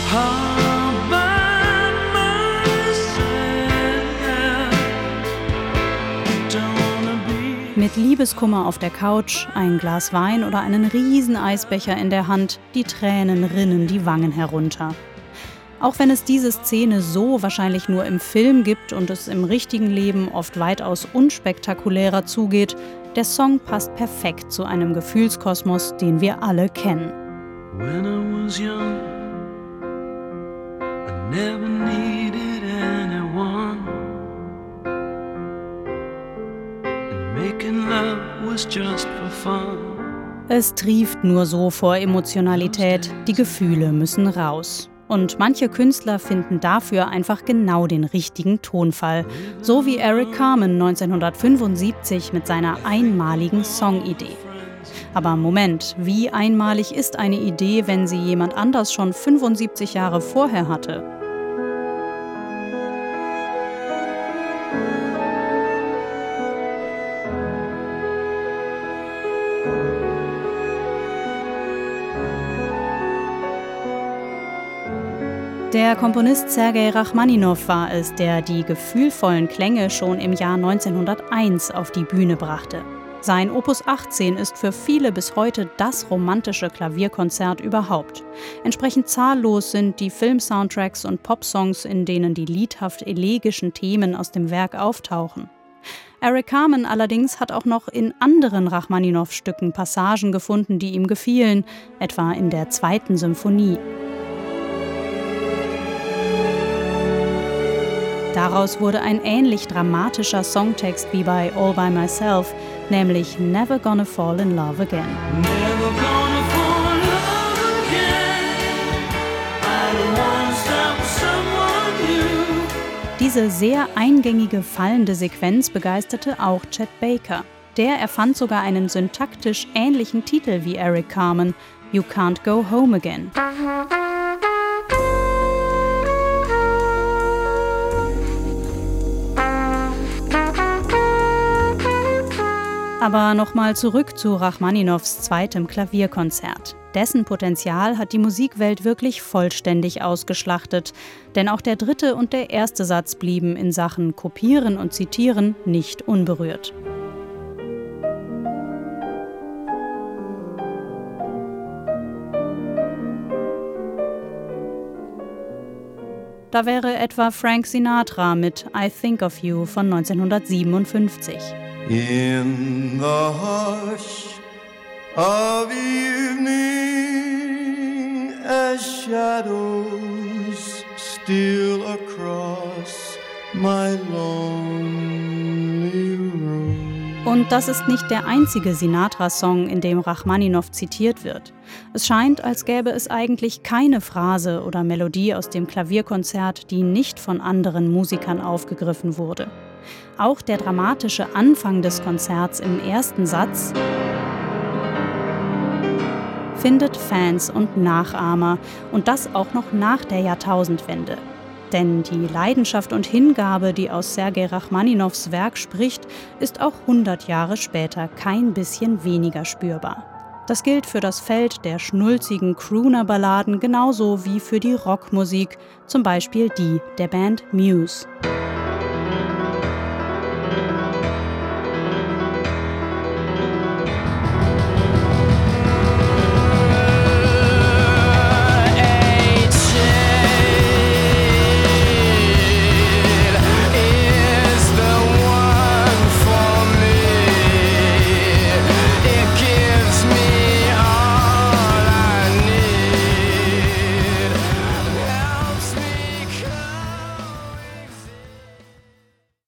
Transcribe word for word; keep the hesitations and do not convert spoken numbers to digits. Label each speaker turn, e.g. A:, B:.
A: all by myself. Don't wanna be.
B: Mit Liebeskummer auf der Couch, ein Glas Wein oder einen riesen Eisbecher in der Hand, die Tränen rinnen die Wangen herunter. Auch wenn es diese Szene so wahrscheinlich nur im Film gibt und es im richtigen Leben oft weitaus unspektakulärer zugeht, der Song passt perfekt zu einem Gefühlskosmos, den wir alle kennen.
A: When I was young, I never needed anyone, and making love was just for fun.
B: Es trieft nur so vor Emotionalität, die Gefühle müssen raus. Und manche Künstler finden dafür einfach genau den richtigen Tonfall, so wie Eric Carmen neunzehnhundertfünfundsiebzig mit seiner einmaligen Songidee. Aber Moment, wie einmalig ist eine Idee, wenn sie jemand anders schon fünfundsiebzig Jahre vorher hatte? Der Komponist Sergei Rachmaninow war es, der die gefühlvollen Klänge schon im Jahr neunzehnhunderteins auf die Bühne brachte. Sein Opus achtzehn ist für viele bis heute das romantische Klavierkonzert überhaupt. Entsprechend zahllos sind die Film-Soundtracks und Popsongs, in denen die liedhaft elegischen Themen aus dem Werk auftauchen. Eric Carmen allerdings hat auch noch in anderen Rachmaninow-Stücken Passagen gefunden, die ihm gefielen, etwa in der zweiten Symphonie. Daraus wurde ein ähnlich dramatischer Songtext wie bei All by Myself, nämlich Never Gonna Fall in Love Again.
A: Never gonna fall in love again. I don't wanna stop with someone new.
B: Diese sehr eingängige, fallende Sequenz begeisterte auch Chet Baker. Der erfand sogar einen syntaktisch ähnlichen Titel wie Eric Carmen, You Can't Go Home Again. Aber nochmal zurück zu Rachmaninows zweitem Klavierkonzert. Dessen Potenzial hat die Musikwelt wirklich vollständig ausgeschlachtet, denn auch der dritte und der erste Satz blieben in Sachen Kopieren und Zitieren nicht unberührt. Da wäre etwa Frank Sinatra mit I Think of You von neunzehnhundertsiebenundfünfzig.
C: In the hush of evening, as shadows steal across my lonely room.
B: Und das ist nicht der einzige Sinatra-Song, in dem Rachmaninow zitiert wird. Es scheint, als gäbe es eigentlich keine Phrase oder Melodie aus dem Klavierkonzert, die nicht von anderen Musikern aufgegriffen wurde. Auch der dramatische Anfang des Konzerts im ersten Satz findet Fans und Nachahmer, und das auch noch nach der Jahrtausendwende. Denn die Leidenschaft und Hingabe, die aus Sergei Rachmaninows Werk spricht, ist auch hundert Jahre später kein bisschen weniger spürbar. Das gilt für das Feld der schnulzigen Crooner-Balladen genauso wie für die Rockmusik, zum Beispiel die der Band Muse.